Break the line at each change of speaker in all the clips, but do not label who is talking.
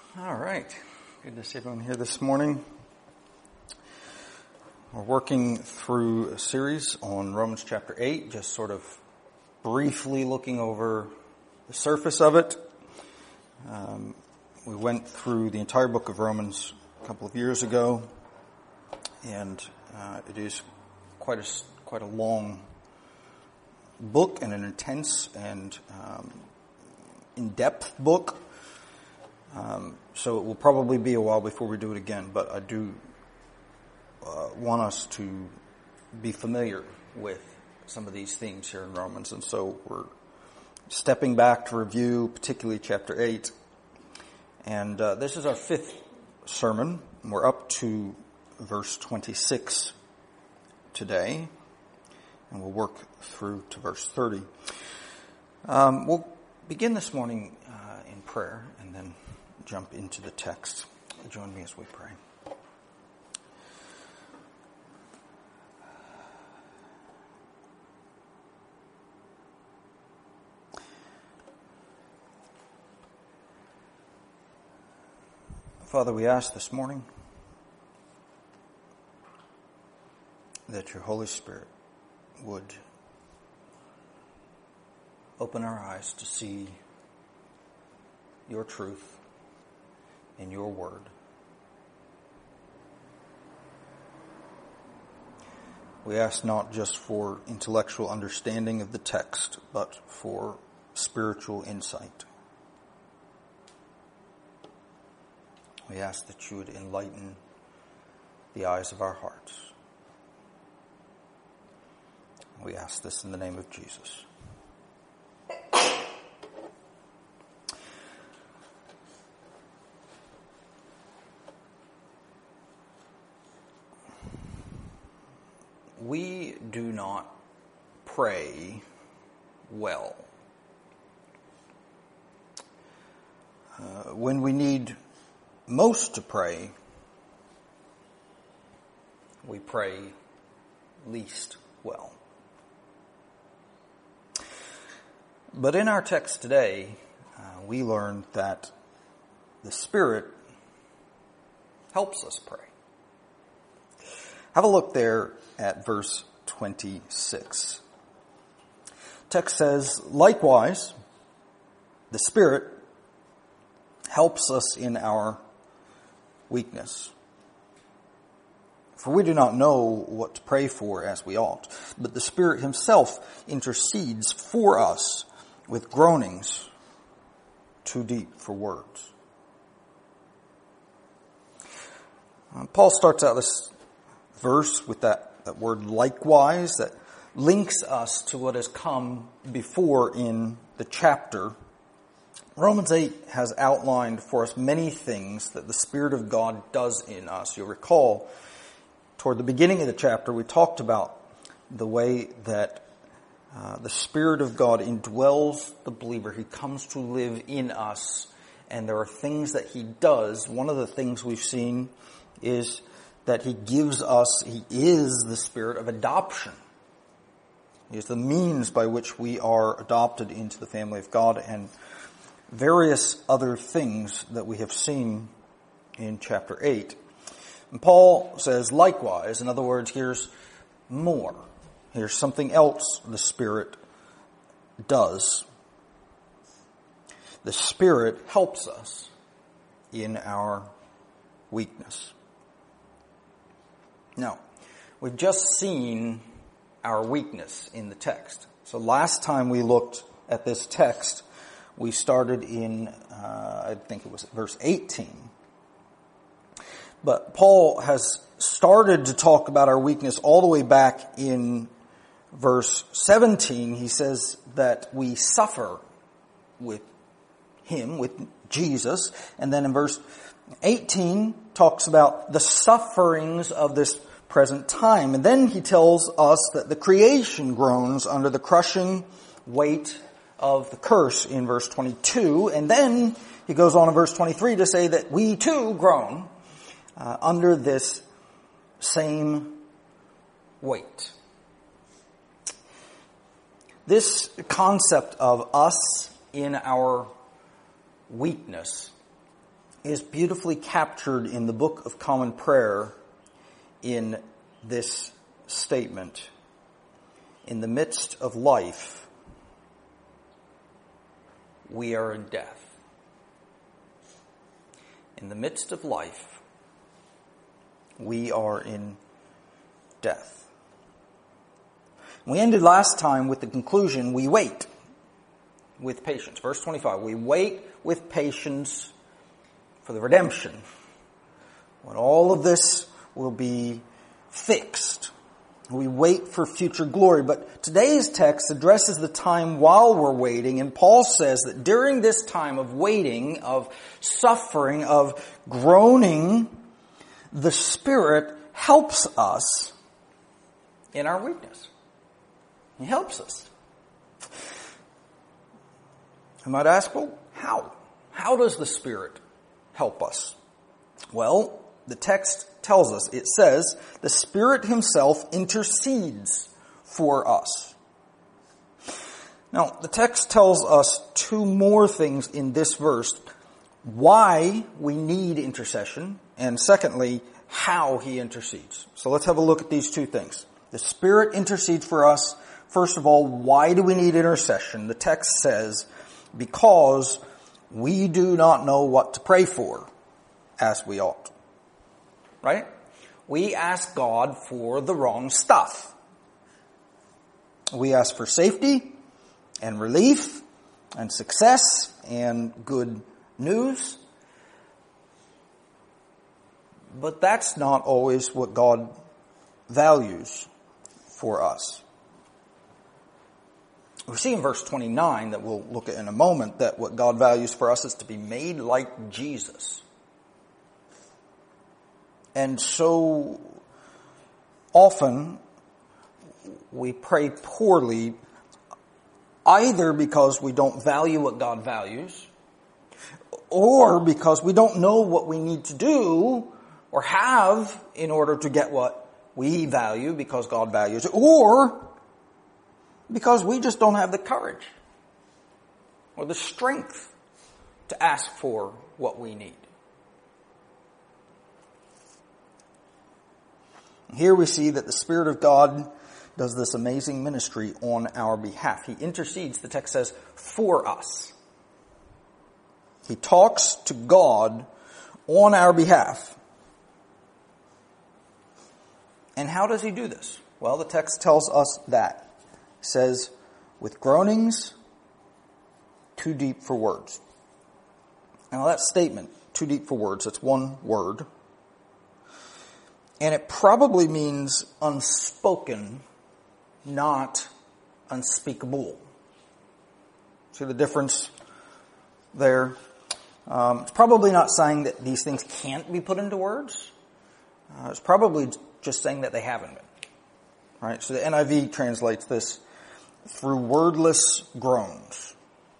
All right. Good to see everyone here this morning. We're working through a series on Romans chapter 8, just sort of briefly looking over the surface of it. We went through the entire book of Romans a couple of years ago, and it is quite a long book and an intense and in-depth book. So it will probably be a while before we do it again, but I do want us to be familiar with some of these themes here in Romans, and so we're stepping back to review particularly chapter 8, and this is our fifth sermon. We're up to verse 26 today, and we'll work through to verse 30. We'll begin this morning in prayer and then jump into the text. Join me as we pray. Father, we ask this morning that your Holy Spirit would open our eyes to see your truth in your word. We ask not just for intellectual understanding of the text, but for spiritual insight. We ask that you would enlighten the eyes of our hearts. We ask this in the name of Jesus. We do not pray well. When we need most to pray, we pray least well. But in our text today, we learned that the Spirit helps us pray. Have a look there at verse 26. Text says, "Likewise, the Spirit helps us in our weakness. For we do not know what to pray for as we ought, but the Spirit himself intercedes for us with groanings too deep for words." Paul starts out this verse with that word likewise that links us to what has come before in the chapter. Romans 8 has outlined for us many things that the Spirit of God does in us. You'll recall, toward the beginning of the chapter, we talked about the way that the Spirit of God indwells the believer. He comes to live in us, and there are things that he does. One of the things we've seen is that he is the Spirit of adoption. He is the means by which we are adopted into the family of God, and various other things that we have seen in chapter 8. And Paul says, likewise, in other words, here's more. Here's something else the Spirit does. The Spirit helps us in our weakness. Now, we've just seen our weakness in the text. So last time we looked at this text, we started in, I think it was verse 18. But Paul has started to talk about our weakness all the way back in verse 17. He says that we suffer with him, with Jesus. And then in verse 18 talks about the sufferings of this present time. And then he tells us that the creation groans under the crushing weight of the curse in verse 22. And then he goes on in verse 23 to say that we too groan under this same weight. This concept of us in our weakness is beautifully captured in the Book of Common Prayer in this statement. In the midst of life, we are in death. In the midst of life, we are in death. We ended last time with the conclusion, we wait with patience. Verse 25, we wait with patience for the redemption, when all of this will be fixed. We wait for future glory. But today's text addresses the time while we're waiting, and Paul says that during this time of waiting, of suffering, of groaning, the Spirit helps us in our weakness. He helps us. I might ask, well, how? How does the Spirit help us? Well, the text tells us, it says, the Spirit Himself intercedes for us. Now, the text tells us two more things in this verse. Why we need intercession, and secondly, how He intercedes. So let's have a look at these two things. The Spirit intercedes for us. First of all, why do we need intercession? The text says, because we do not know what to pray for as we ought. Right? We ask God for the wrong stuff. We ask for safety and relief and success and good news. But that's not always what God values for us. We see in verse 29 that we'll look at in a moment that what God values for us is to be made like Jesus. And so often we pray poorly, either because we don't value what God values, or because we don't know what we need to do or have in order to get what we value because God values it, or because we just don't have the courage or the strength to ask for what we need. Here we see that the Spirit of God does this amazing ministry on our behalf. He intercedes, the text says, for us. He talks to God on our behalf. And how does He do this? Well, the text tells us that. It says, with groanings too deep for words. Now that statement, too deep for words, that's one word. And it probably means unspoken, not unspeakable. See the difference there? It's probably not saying that these things can't be put into words. It's probably just saying that they haven't been. Right? So the NIV translates this through wordless groans.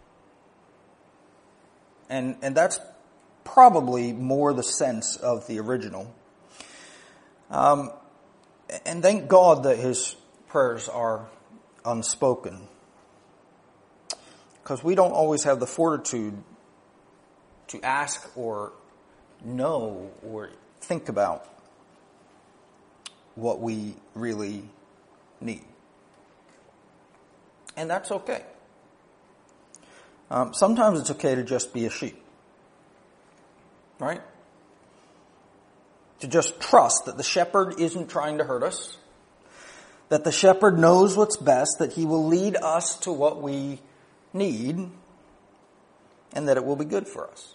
And that's probably more the sense of the original. And thank God that his prayers are unspoken. Because we don't always have the fortitude to ask or know or think about what we really need. And that's okay. Sometimes it's okay to just be a sheep. Right? To just trust that the shepherd isn't trying to hurt us, that the shepherd knows what's best, that he will lead us to what we need, and that it will be good for us.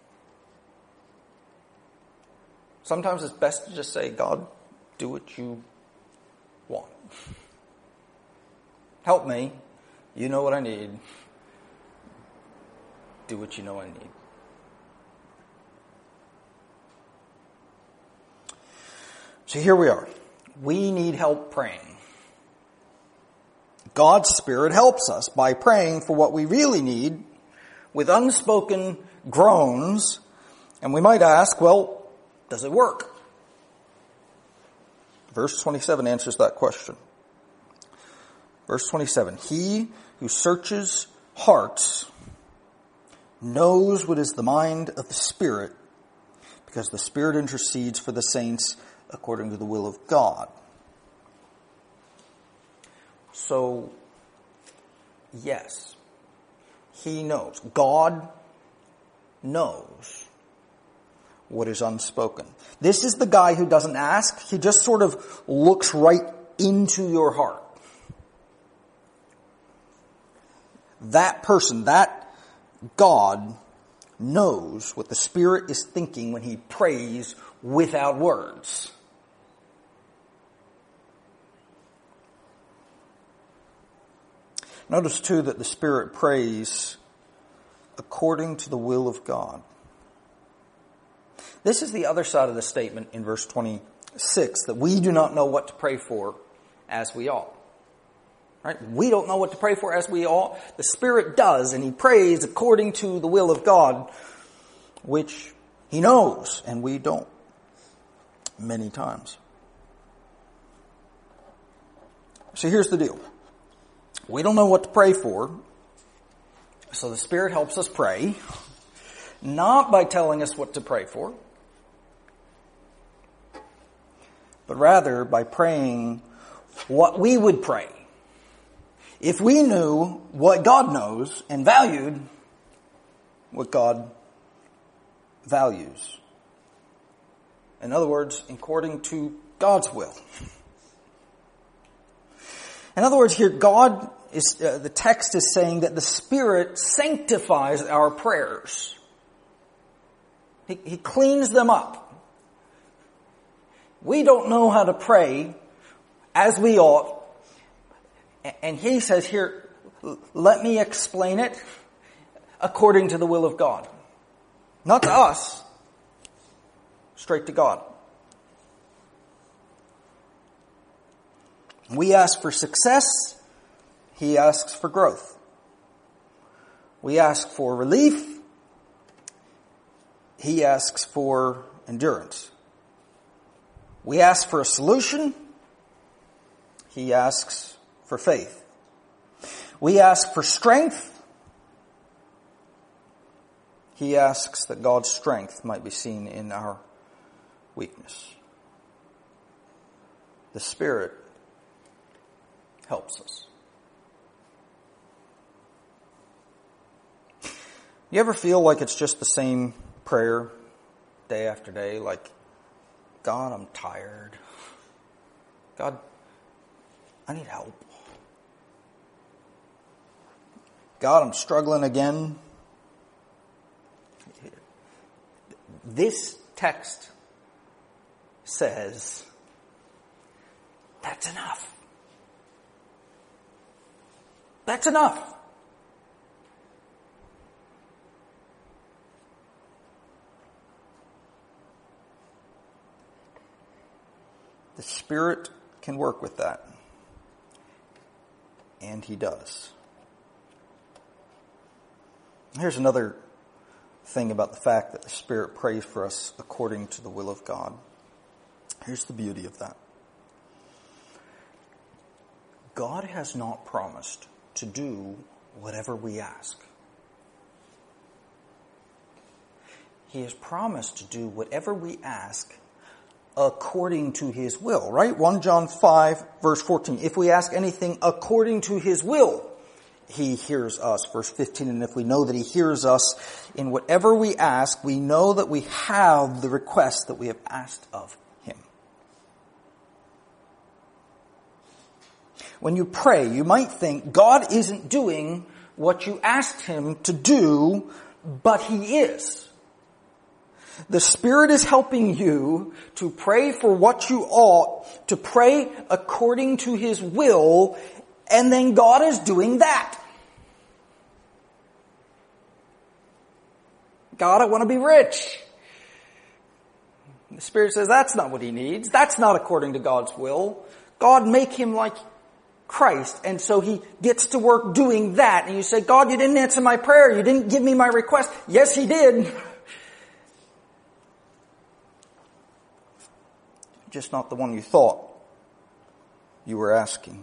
Sometimes it's best to just say, God, do what you want. Help me. You know what I need. Do what you know I need. So here we are. We need help praying. God's Spirit helps us by praying for what we really need with unspoken groans. And we might ask, well, does it work? Verse 27 answers that question. Verse 27, He who searches hearts knows what is the mind of the Spirit, because the Spirit intercedes for the saints according to the will of God. So, yes, He knows. God knows what is unspoken. This is the guy who doesn't ask. He just sort of looks right into your heart. That person, that God, knows what the Spirit is thinking when He prays without words. Notice too that the Spirit prays according to the will of God. This is the other side of the statement in verse 26, that we do not know what to pray for as we ought. Right? We don't know what to pray for as we ought. The Spirit does, and He prays according to the will of God, which He knows, and we don't many times. So here's the deal. We don't know what to pray for, so the Spirit helps us pray, not by telling us what to pray for, but rather by praying what we would pray if we knew what God knows and valued what God values. In other words, according to God's will. In other words, here God is, the text is saying that the Spirit sanctifies our prayers. He cleans them up. We don't know how to pray as we ought. And He says here, let me explain it according to the will of God. Not to us, straight to God. We ask for success, He asks for growth. We ask for relief, He asks for endurance. We ask for a solution, He asks for faith. We ask for strength, He asks that God's strength might be seen in our weakness. The Spirit helps us. You ever feel like it's just the same prayer day after day? Like, God, I'm tired. God, I need help. God, I'm struggling again. This text says, that's enough. That's enough. The Spirit can work with that. And He does. Here's another thing about the fact that the Spirit prays for us according to the will of God. Here's the beauty of that. God has not promised to do whatever we ask. He has promised to do whatever we ask according to His will, right? 1 John 5, verse 14. If we ask anything according to His will, He hears us. Verse 15, and if we know that He hears us in whatever we ask, we know that we have the request that we have asked of Him. When you pray, you might think God isn't doing what you asked Him to do, but He is. The Spirit is helping you to pray for what you ought, to pray according to His will, and then God is doing that. God, I want to be rich. The Spirit says that's not what He needs. That's not according to God's will. God, make him like Christ. And so He gets to work doing that. And you say, God, you didn't answer my prayer. You didn't give me my request. Yes, He did. Just not the one you thought you were asking.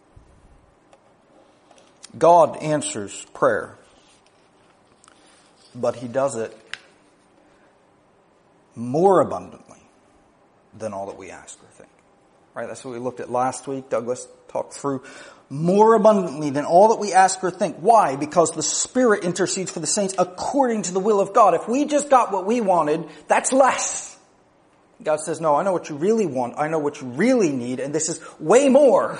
God answers prayer. but he does it more abundantly than all that we ask or think. Right? That's what we looked at last week. Douglas talked through more abundantly than all that we ask or think. Why? Because the Spirit intercedes for the saints according to the will of God. If we just got what we wanted, that's less. God says, no, I know what you really want. I know what you really need, and this is way more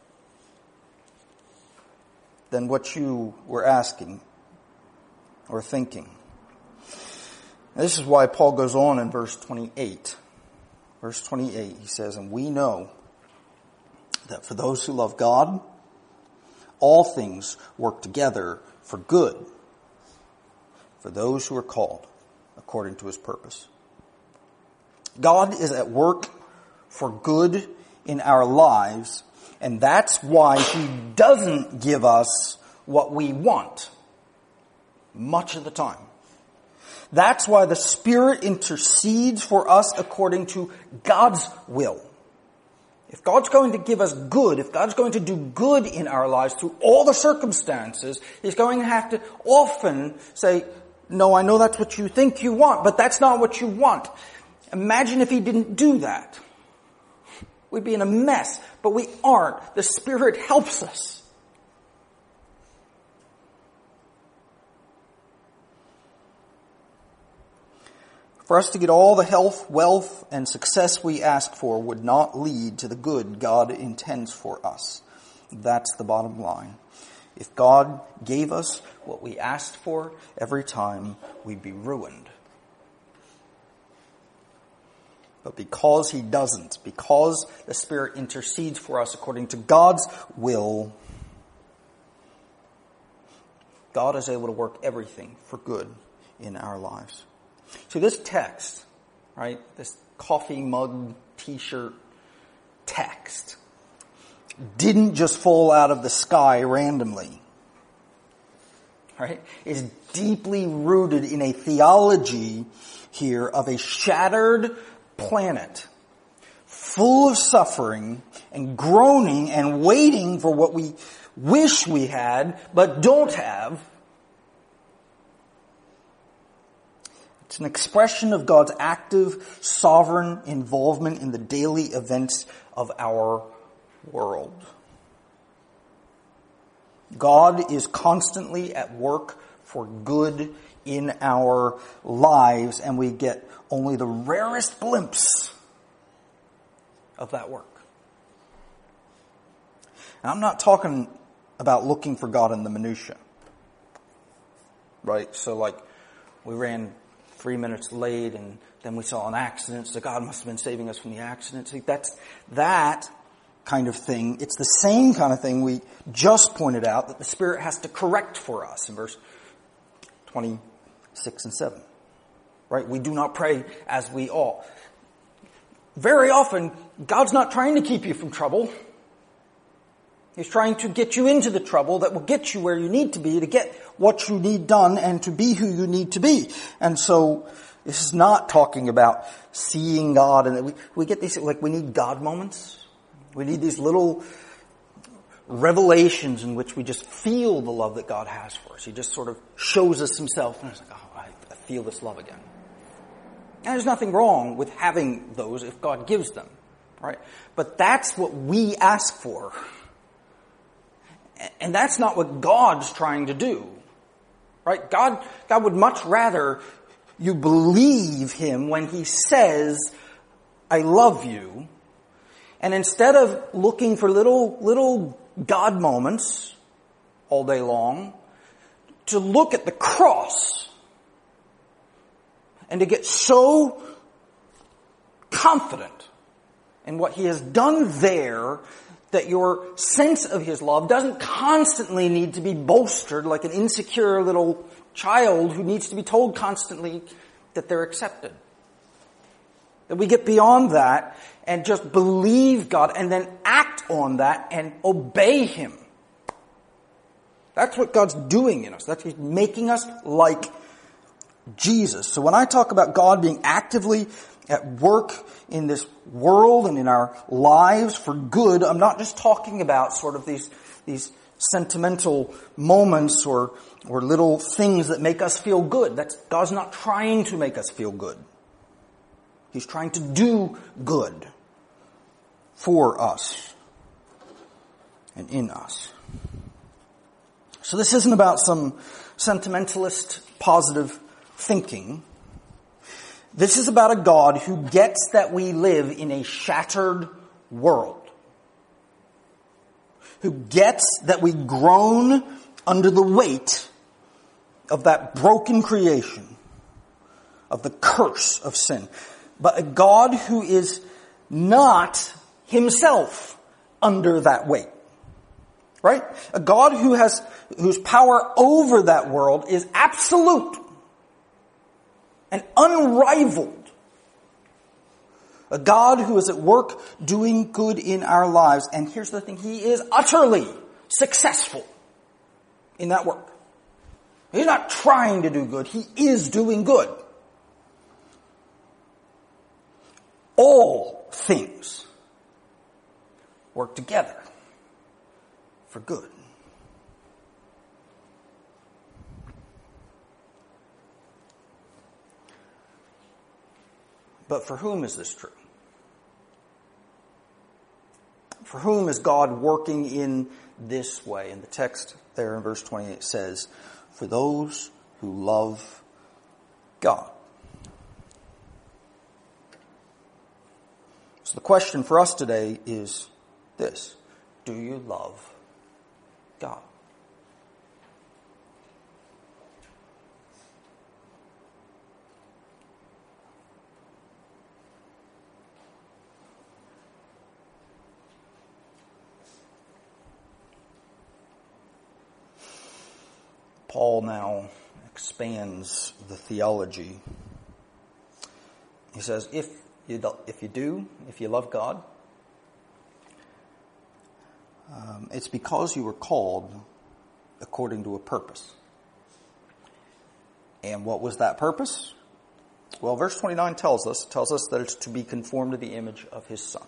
than what you were asking or thinking. This is why Paul goes on in verse 28. Verse 28, he says, and we know that for those who love God, all things work together for good, for those who are called according to his purpose. God is at work for good in our lives, and that's why he doesn't give us what we want much of the time. That's why the Spirit intercedes for us according to God's will. If God's going to give us good, if God's going to do good in our lives through all the circumstances, he's going to have to often say, no, I know that's what you think you want, but that's not what you want. Imagine if he didn't do that. We'd be in a mess, but we aren't. The Spirit helps us. For us to get all the health, wealth, and success we ask for would not lead to the good God intends for us. That's the bottom line. If God gave us what we asked for every time, we'd be ruined. But because he doesn't, because the Spirit intercedes for us according to God's will, God is able to work everything for good in our lives. So this text, right, this coffee mug t-shirt text, didn't just fall out of the sky randomly. Right? It's deeply rooted in a theology here of a shattered planet, full of suffering and groaning and waiting for what we wish we had but don't have. It's an expression of God's active, sovereign involvement in the daily events of our world. God is constantly at work for good in our lives, and we get only the rarest glimpse of that work. And I'm not talking about looking for God in the minutia. Right? So like, we ran 3 minutes late, and then we saw an accident, so God must have been saving us from the accident. See, that's that kind of thing. It's the same kind of thing we just pointed out that the Spirit has to correct for us in verse 26 and 7. Right? We do not pray as we ought. Very often, God's not trying to keep you from trouble. He's trying to get you into the trouble that will get you where you need to be to get what you need done and to be who you need to be. And so this is not talking about seeing God. And we get these, like, we need God moments. We need these little revelations in which we just feel the love that God has for us. He just sort of shows us himself, and it's like, oh, I feel this love again. And there's nothing wrong with having those if God gives them, right? But that's what we ask for. And that's not what God's trying to do, right? God would much rather you believe him when he says, I love you. And instead of looking for little God moments all day long, to look at the cross and to get so confident in what he has done there that your sense of his love doesn't constantly need to be bolstered like an insecure little child who needs to be told constantly that they're accepted. That we get beyond that and just believe God and then act on that and obey him. That's what God's doing in us. That's he's making us like Jesus. So when I talk about God being actively at work in this world and in our lives for good, I'm not just talking about sort of these sentimental moments or little things that make us feel good. God's not trying to make us feel good. He's trying to do good for us and in us. So this isn't about some sentimentalist positive thinking. This is about a God who gets that we live in a shattered world. Who gets that we groan under the weight of that broken creation, of the curse of sin. But a God who is not himself under that weight. Right? A God whose power over that world is absolute and unrivaled. A God who is at work doing good in our lives. And here's the thing, he is utterly successful in that work. He's not trying to do good, he is doing good. All things work together for good. But for whom is this true? For whom is God working in this way? And the text there in verse 28 says, for those who love God. So the question for us today is this: do you love God? Paul now expands the theology. He says, if you love God, it's because you were called according to a purpose. And what was that purpose? Well, verse 29 tells us that it's to be conformed to the image of his Son.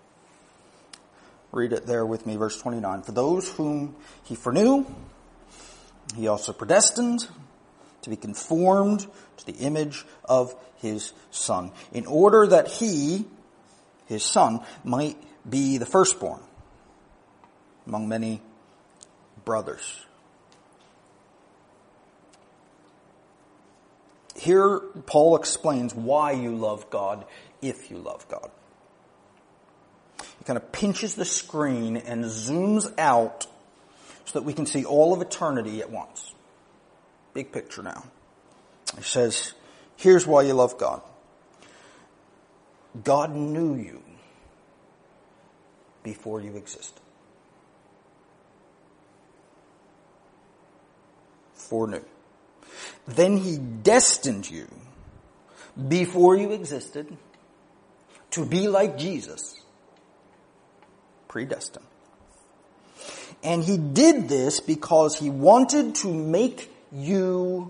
Read it there with me, verse 29. For those whom he foreknew, he also predestined to be conformed to the image of his Son, in order that he, his Son, might be the firstborn among many brothers. Here, Paul explains why you love God if you love God. He kind of pinches the screen and zooms out so that we can see all of eternity at once. Big picture now. He says, here's why you love God. God knew you before you existed. Foreknew. Then he destined you before you existed to be like Jesus. Predestined. And he did this because he wanted to make you,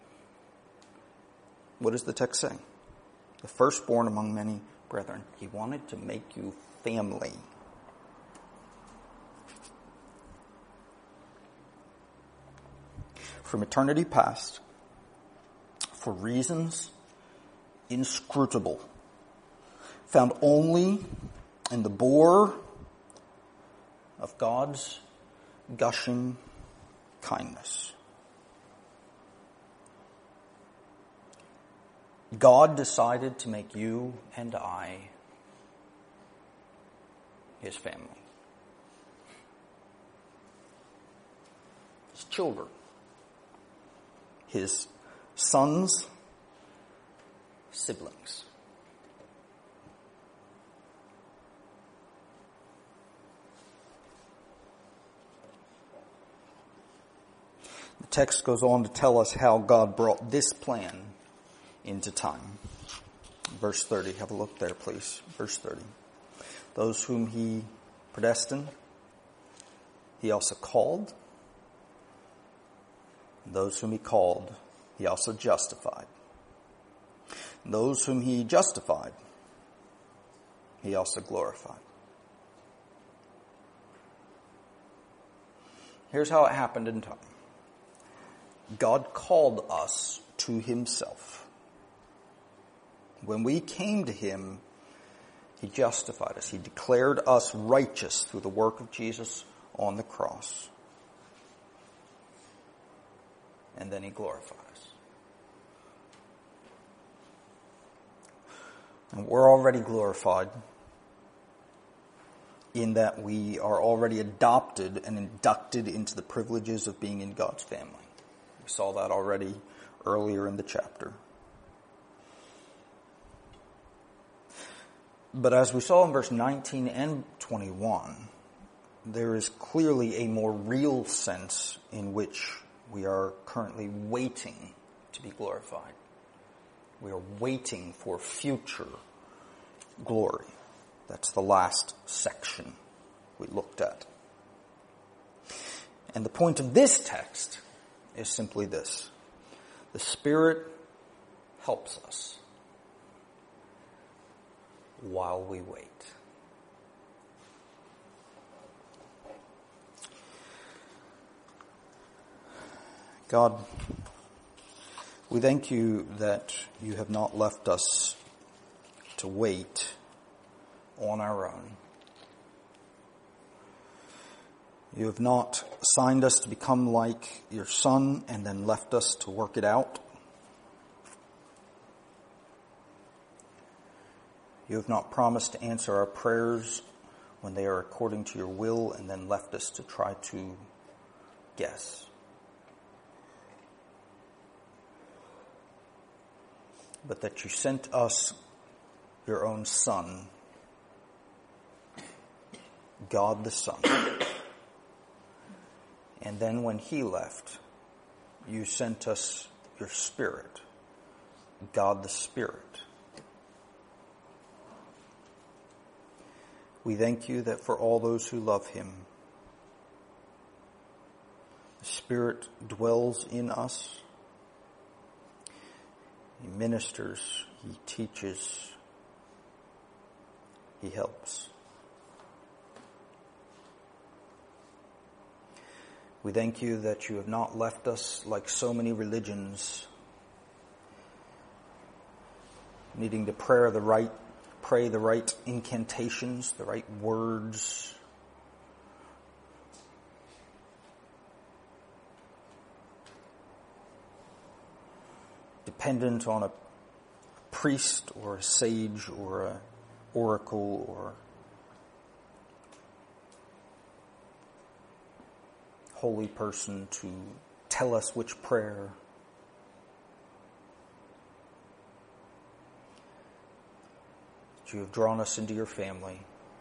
what does the text say? The firstborn among many brethren. He wanted to make you family. From eternity past, for reasons inscrutable, found only in the bore of God's gushing kindness. God decided to make you and I his family. His children. His sons, siblings. The text goes on to tell us how God brought this plan into time. Verse 30, have a look there, please. Verse 30. Those whom he predestined, he also called. Those whom he called, he also justified. Those whom he justified, he also glorified. Here's how it happened in time. God called us to himself. When we came to him, he justified us. He declared us righteous through the work of Jesus on the cross. And then he glorified us. And we're already glorified in that we are already adopted and inducted into the privileges of being in God's family. We saw that already earlier in the chapter. But as we saw in verse 19 and 21, there is clearly a more real sense in which we are currently waiting to be glorified. We are waiting for future glory. That's the last section we looked at. And the point of this text is simply this. The Spirit helps us while we wait. God, we thank you that you have not left us to wait on our own. You have not signed us to become like your Son and then left us to work it out. You have not promised to answer our prayers when they are according to your will and then left us to try to guess. But that you sent us your own Son, God the Son. And then when he left, you sent us your Spirit, God the Spirit. We thank you that for all those who love him, the Spirit dwells in us. He ministers, he teaches, he helps. We thank you that you have not left us like so many religions, needing to pray the right incantations, the right words. Dependent on a priest or a sage or an oracle or holy person to tell us which prayer. That you have drawn us into your family.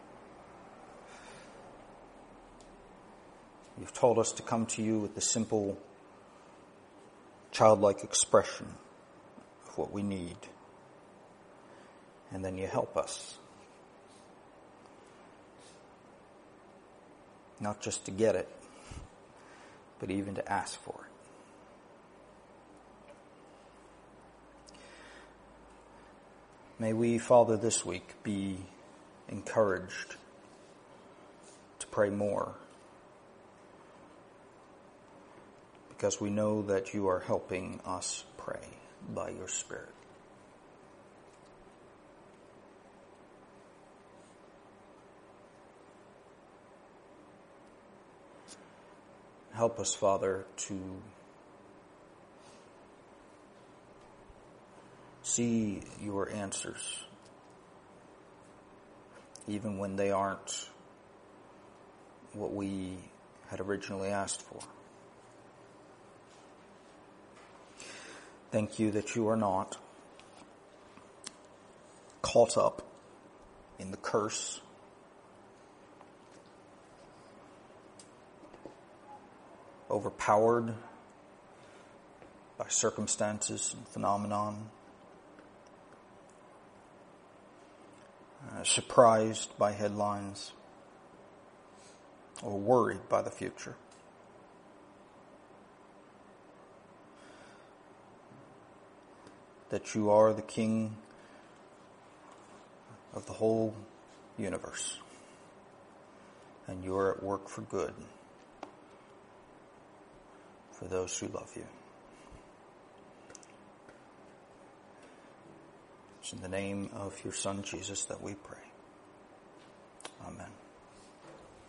You've told us to come to you with the simple, childlike expression of what we need. And then you help us. Not just to get it, but even to ask for it. May we, Father, this week be encouraged to pray more, because we know that you are helping us pray by your Spirit. Help us, Father, to see your answers, even when they aren't what we had originally asked for. Thank you that you are not caught up in the curse, overpowered by circumstances and phenomenon, surprised by headlines, or worried by the future. That you are the King of the whole universe, and you are at work for good for those who love you. It's in the name of your Son, Jesus, that we pray.